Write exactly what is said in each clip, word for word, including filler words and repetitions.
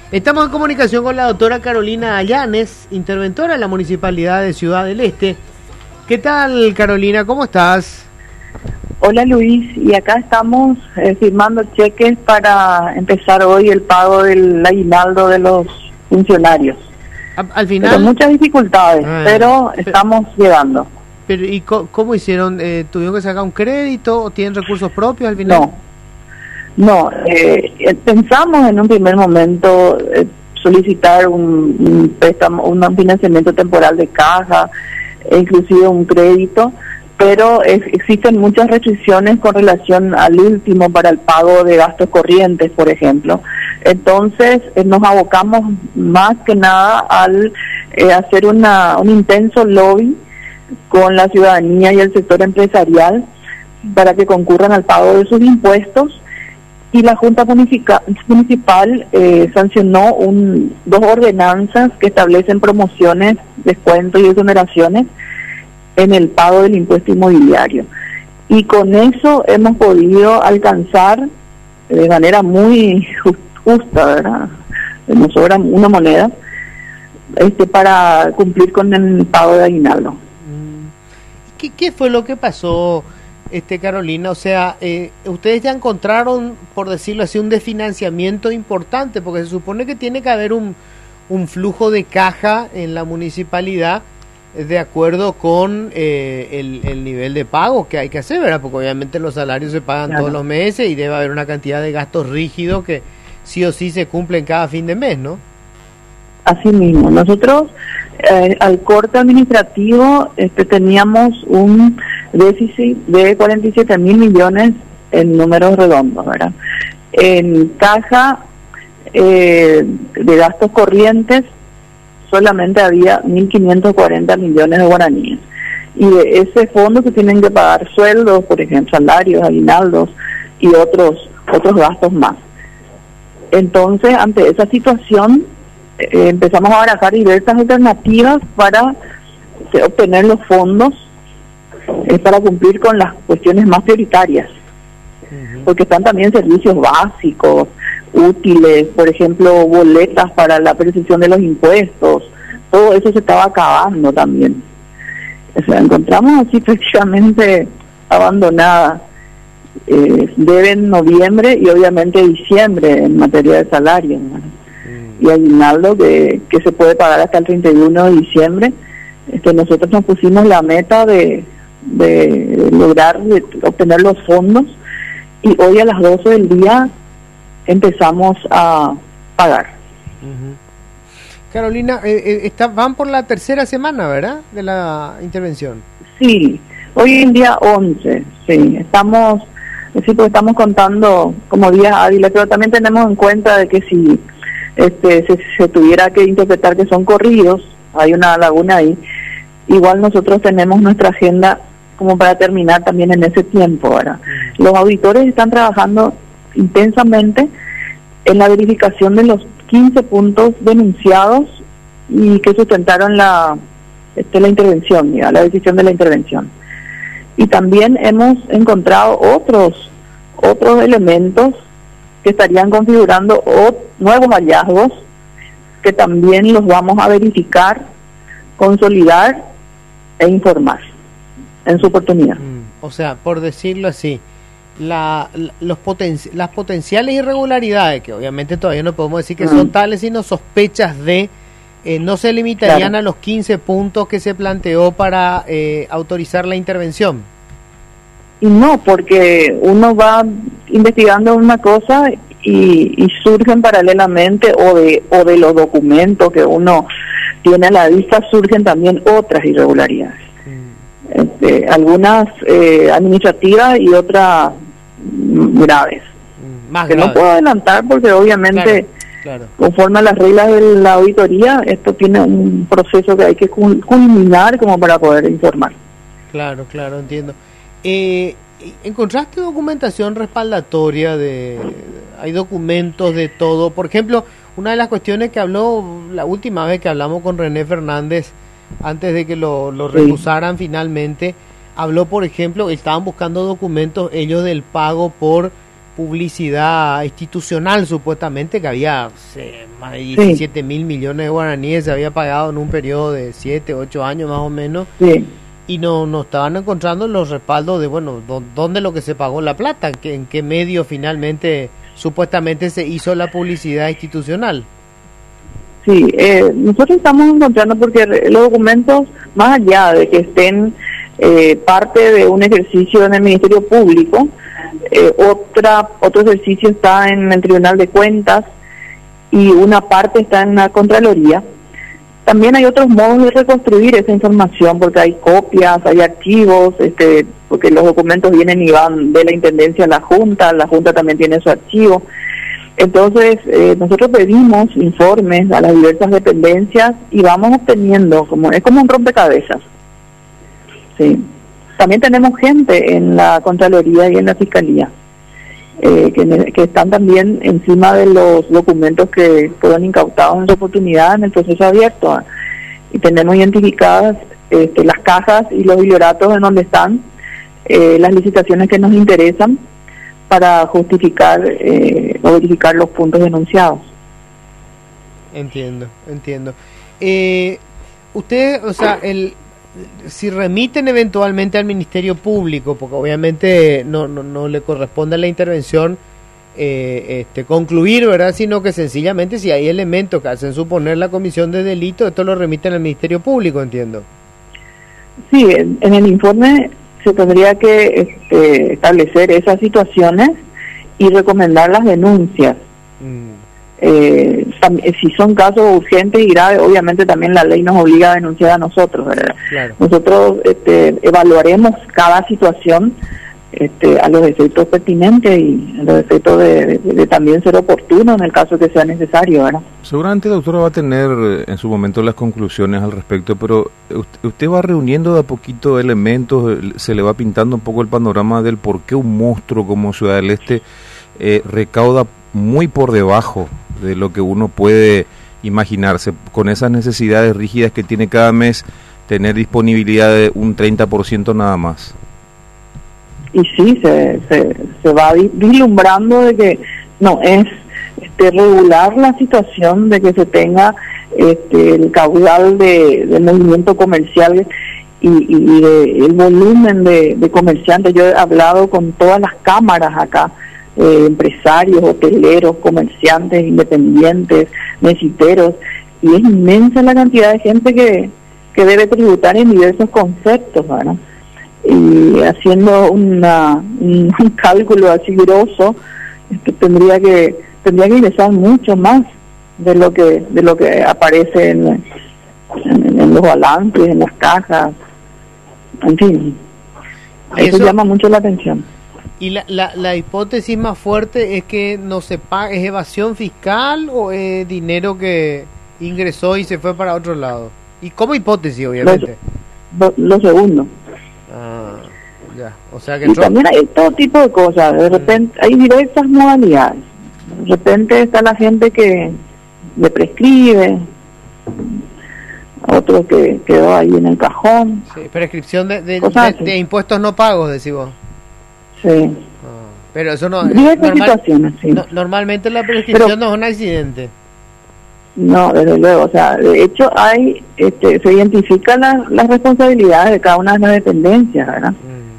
Estamos en comunicación con la doctora Carolina Allanes, interventora de la Municipalidad de Ciudad del Este. ¿Qué tal, Carolina? ¿Cómo estás? Hola, Luis, y acá estamos eh, firmando cheques para empezar hoy el pago del aguinaldo de los funcionarios. A, al final... Con muchas dificultades, ah, pero estamos pero, llegando. Pero, ¿y co cómo hicieron? Eh, ¿Tuvieron que sacar un crédito o tienen recursos propios al final? No. No, eh, pensamos en un primer momento eh, solicitar un, un préstamo, un financiamiento temporal de caja, e inclusive un crédito, pero es, existen muchas restricciones con relación al último para el pago de gastos corrientes, por ejemplo. Entonces eh, nos abocamos más que nada al eh, hacer una, un intenso lobby con la ciudadanía y el sector empresarial para que concurran al pago de sus impuestos. Y la Junta Municipal, municipal eh, sancionó un, dos ordenanzas que establecen promociones, descuentos y exoneraciones en el pago del impuesto inmobiliario. Y con eso hemos podido alcanzar de manera muy justa, ¿verdad? Nos sobra una moneda este, para cumplir con el pago de aguinaldo. ¿Qué, qué fue lo que pasó? Este Carolina, o sea, eh, ustedes ya encontraron, por decirlo así, un desfinanciamiento importante, porque se supone que tiene que haber un, un flujo de caja en la municipalidad de acuerdo con eh, el, el nivel de pago que hay que hacer, ¿verdad? Porque obviamente los salarios se pagan claro. todos los meses y debe haber una cantidad de gastos rígidos que sí o sí se cumplen cada fin de mes, ¿no? Así mismo, nosotros eh, al corte administrativo este, teníamos un déficit de cuarenta y siete mil millones en números redondos, ¿verdad? En caja eh, de gastos corrientes solamente había mil quinientos cuarenta millones de guaraníes. Y de ese fondo se tienen que pagar sueldos, por ejemplo, salarios, aguinaldos y otros, otros gastos más. Entonces, ante esa situación, eh, empezamos a barajar diversas alternativas para eh, obtener los fondos es para cumplir con las cuestiones más prioritarias, uh-huh. porque están también servicios básicos, útiles, por ejemplo, boletas para la percepción de los impuestos, todo eso se estaba acabando también. O sea, encontramos así prácticamente abandonada. Eh, deben noviembre y obviamente diciembre en materia de salario, ¿no? uh-huh. Y aguinaldo que, que se puede pagar hasta el treinta y uno de diciembre. Este, nosotros nos pusimos la meta de de lograr de obtener los fondos y hoy a las doce del día empezamos a pagar. Uh-huh. Carolina, eh, eh, está, van por la tercera semana, ¿verdad?, de la intervención. Sí, hoy en día once, sí, estamos, sí, pues estamos contando como días hábiles, pero también tenemos en cuenta de que si este se, se tuviera que interpretar que son corridos, hay una laguna ahí, igual nosotros tenemos nuestra agenda como para terminar también en ese tiempo, ¿verdad? Los auditores están trabajando intensamente en la verificación de los quince puntos denunciados y que sustentaron la este, la intervención, ¿ya? La decisión de la intervención. Y también hemos encontrado otros otros elementos que estarían configurando o, nuevos hallazgos que también los vamos a verificar, consolidar e informar en su oportunidad. Mm, o sea, por decirlo así, la, la, los poten las potenciales irregularidades, que obviamente todavía no podemos decir que mm. son tales, sino sospechas de, eh, no se limitarían claro. a los quince puntos que se planteó para eh, autorizar la intervención. Y no, porque uno va investigando una cosa y, y surgen paralelamente o de, o de los documentos que uno tiene a la vista, surgen también otras irregularidades. Este, algunas eh, administrativas y otras mm, graves, Más que grave. No puedo adelantar porque obviamente claro, claro. conforme a las reglas de la auditoría esto tiene un proceso que hay que culminar como para poder informar. Claro, claro, entiendo. Eh, ¿Encontraste documentación respaldatoria de, hay documentos de todo? Por ejemplo, una de las cuestiones que habló la última vez que hablamos con René Fernández, antes de que lo, lo recusaran sí. finalmente, habló, por ejemplo, estaban buscando documentos ellos del pago por publicidad institucional, supuestamente, que había sé, más de diecisiete mil millones de guaraníes, se había pagado en un periodo de siete, ocho años más o menos, sí. Y no, no estaban encontrando los respaldos de, bueno, ¿dónde lo que se pagó la plata? ¿En qué, en qué medio finalmente, supuestamente, se hizo la publicidad institucional? Sí, eh, nosotros estamos encontrando porque los documentos, más allá de que estén eh, parte de un ejercicio en el Ministerio Público, eh, otra otro ejercicio está en el Tribunal de Cuentas y una parte está en la Contraloría. También hay otros modos de reconstruir esa información, porque hay copias, hay archivos, este, porque los documentos vienen y van de la Intendencia a la Junta, la Junta también tiene su archivo. Entonces, eh, nosotros pedimos informes a las diversas dependencias y vamos obteniendo, como es como un rompecabezas. Sí. También tenemos gente en la Contraloría y en la Fiscalía, eh, que, que están también encima de los documentos que fueron incautados en su oportunidad en el proceso abierto. Y tenemos identificadas este, las cajas y los biblioratos en donde están eh, las licitaciones que nos interesan, para justificar eh, o verificar los puntos denunciados. Entiendo, entiendo. Eh, usted, o sea, el, si remiten eventualmente al Ministerio Público, porque obviamente no, no, no le corresponde a la intervención eh, este, concluir, ¿verdad? Sino que sencillamente si hay elementos que hacen suponer la comisión de delito, esto lo remiten al Ministerio Público, entiendo. Sí, en, en el informe se tendría que este, establecer esas situaciones y recomendar las denuncias. Mm. Eh, si son casos urgentes y graves, obviamente también la ley nos obliga a denunciar a nosotros, ¿verdad? Claro. Nosotros este, evaluaremos cada situación este, a los efectos pertinentes y a los efectos de, de, de también ser oportuno en el caso que sea necesario, ¿verdad? Seguramente la doctora va a tener en su momento las conclusiones al respecto, pero usted va reuniendo de a poquito elementos, se le va pintando un poco el panorama del por qué un monstruo como Ciudad del Este eh, recauda muy por debajo de lo que uno puede imaginarse, con esas necesidades rígidas que tiene cada mes, tener disponibilidad de un treinta por ciento nada más. Y sí, se, se, se va vislumbrando de que no es este, regular la situación de que se tenga este, el caudal de, de movimiento comercial y, y, y de, el volumen de, de comerciantes. Yo he hablado con todas las cámaras acá, eh, empresarios, hoteleros, comerciantes, independientes, mesiteros, y es inmensa la cantidad de gente que, que debe tributar en diversos conceptos, ¿verdad? Y haciendo una, un, un cálculo así grosso, este, tendría que tendría que ingresar mucho más de lo que de lo que aparece en, en, en los balances, en las cajas, en fin, eso, eso llama mucho la atención. ¿Y la, la, la hipótesis más fuerte es que no se paga, es evasión fiscal o es dinero que ingresó y se fue para otro lado? Y como hipótesis, obviamente. Lo, lo segundo. Ah, ya. O sea que y también hay todo tipo de cosas. De repente hay diversas modalidades. De repente está la gente que le prescribe, otro que quedó ahí en el cajón. Sí, prescripción de, de, de, de impuestos no pagos, decís vos. Sí. Ah, pero eso no. Diversas normal, situaciones, sí. No, normalmente la prescripción pero, no es un accidente. No, desde luego, o sea, de hecho hay, este, se identifican la, las responsabilidades de cada una de las dependencias, ¿verdad?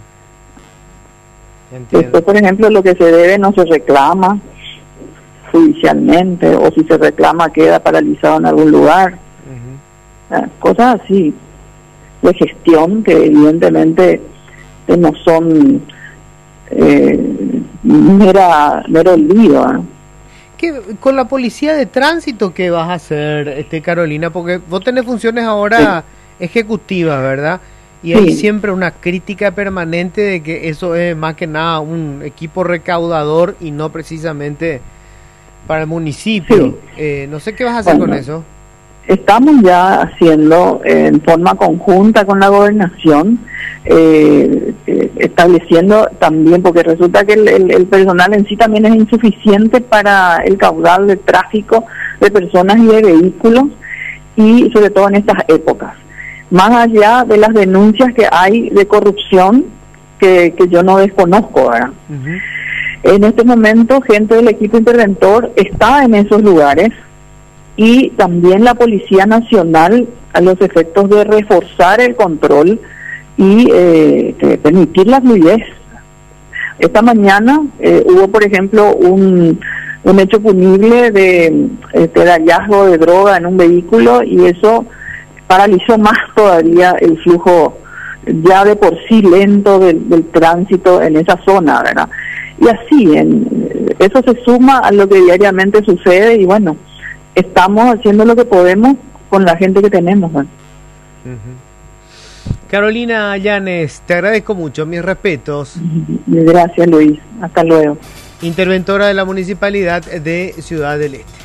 Mm. Después, por ejemplo, lo que se debe no se reclama judicialmente, o si se reclama queda paralizado en algún lugar. Uh-huh. O sea, cosas así, de gestión que evidentemente eh, no son eh, mera, mero olvido, ¿eh? ¿Qué, con la policía de tránsito qué vas a hacer, este Carolina? Porque vos tenés funciones ahora sí. ejecutivas, ¿verdad? Y sí. hay siempre una crítica permanente de que eso es más que nada un equipo recaudador y no precisamente para el municipio. Sí. Eh, no sé qué vas a hacer bueno, con eso. Estamos ya haciendo eh, en forma conjunta con la gobernación, eh, eh, estableciendo también, porque resulta que el, el, el personal en sí también es insuficiente para el caudal de tráfico de personas y de vehículos, y sobre todo en estas épocas. Más allá de las denuncias que hay de corrupción, que, que yo no desconozco, ¿verdad? Uh-huh. En este momento, gente del equipo interventor está en esos lugares y también la Policía Nacional a los efectos de reforzar el control y eh, de permitir la fluidez. Esta mañana eh, hubo, por ejemplo, un, un hecho punible de, este, de hallazgo de droga en un vehículo y eso paralizó más todavía el flujo ya de por sí lento del, del tránsito en esa zona, ¿verdad? Y así, en, eso se suma a lo que diariamente sucede y bueno, estamos haciendo lo que podemos con la gente que tenemos, ¿verdad? Uh-huh. Carolina Llanes, te agradezco mucho, mis respetos. Gracias, Luis. Hasta luego. Interventora de la Municipalidad de Ciudad del Este.